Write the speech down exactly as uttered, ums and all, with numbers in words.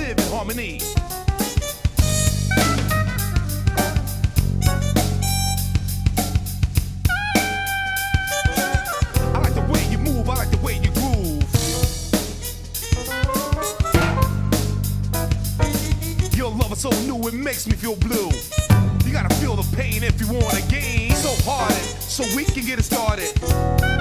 live in harmony. I like the way you move, I like the way you groove. Your love is so new, it makes me feel blue. You gotta feel the pain if you wanna gain. So hard, so we can get it started.